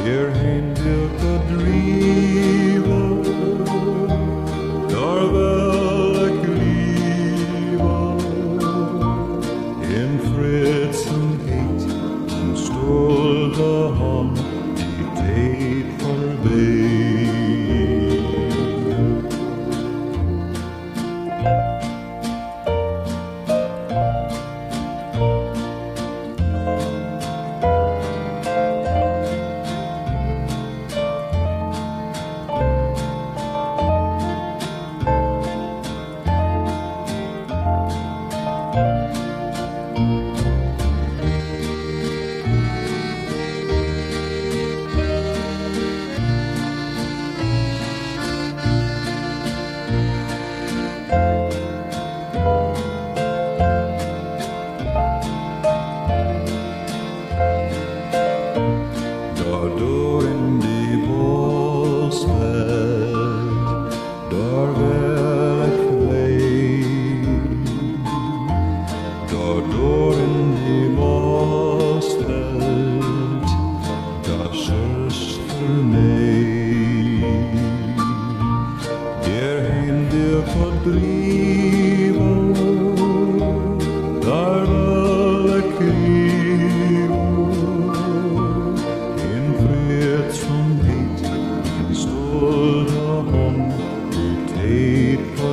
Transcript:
er hinderlijke driven, daar wil ik liever in fritsenheid en stolte hand die tijd voorbij. Door in die bosweg, daar wil ik heen. Door in die bosweg, daar zuster nee. Hierheen die verdrieven, daar wil ik heen. Van heet en stolte hand, die tijd